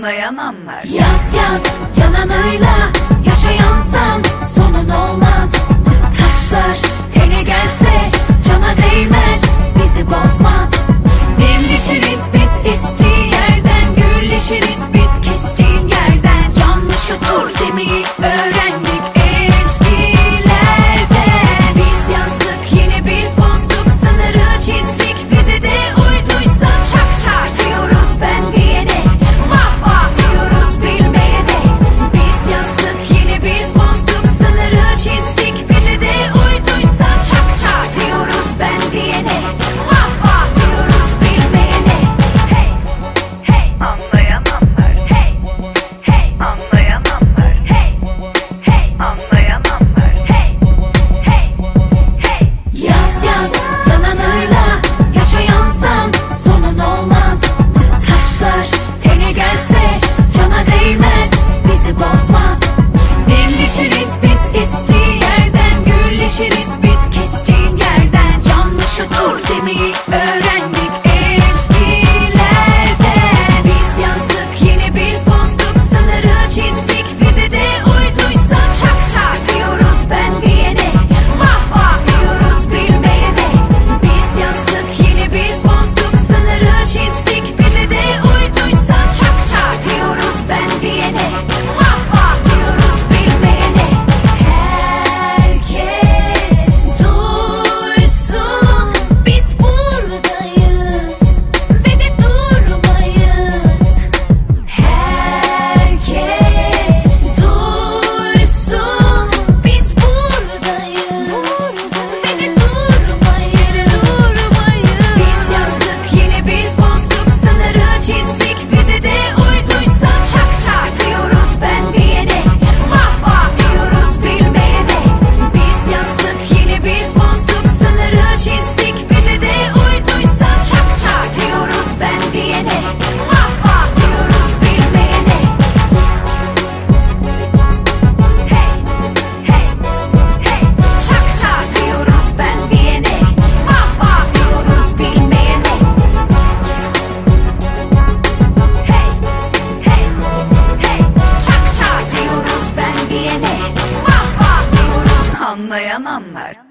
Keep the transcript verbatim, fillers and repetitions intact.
Anlayan anlar. Yaz yaz yalanıyla yaşayansan sonun olmaz. Taşlar tene gelse cana değmez, bizi bozmaz. Birleşiriz biz istiği yerden, gürleşiriz biz kestiğin yerden. Yanlışı dur demeyi öğrendik eskilerden. Biz yazdık yine biz bozduk, sınırı çizdik, bize de uyduysa çak çak diyoruz ben diyene, vah vah diyoruz bilmeyene. Biz yazdık yine biz bozduk, sınırı çizdik, bize de uyduysa çak çak diyoruz ben diyene, vah vah diyoruz bilmeyene. Hey hey Anlayan anlar. hey hey Anlayan anlar. hey hey Anlayan anlar. hey hey hey. Yaz yaz yalanıyla yaşayansan sonun olmaz. Taşlar tene gelse cana değmez, bizi bozmaz. Birleşiriz biz istiği yerden, gürleşiriz biz kestiğin yerden. Yanlışı dur demeyi öğrendik eskilerden. Biz yazdık yine biz bozduk, sınırı çizdik, bize de uyduysa çak çak diyoruz ben diyene, vah vah diyoruz bilmeyene. Biz yazdık yine biz bozduk, sınırı çizdik, bize de uyduysa çak çak diyoruz ben diyene, vah vah diyoruz bilmeyene. Herkes duysun biz buradayız ve de durmayız. Herkes duysun biz buradayız ve de durmayız, durmayız. Biz yazdık yine biz bozduk, sınırı çizdik, bize de uyduysa çak çak diyoruz ben diyene, vah vah diyoruz bilmeyene. Biz yazdık yine biz bozduk, sınırı çizdik, bize de uyduysa çak çak diyoruz ben diyene, vah vah diyoruz bilmeyene. Hey hey hey çak çak diyoruz ben diyene, vah vah diyoruz bilmeyene. Hey hey hey çak çak diyoruz ben diyene, vah vah diyoruz. Anlayan anlar.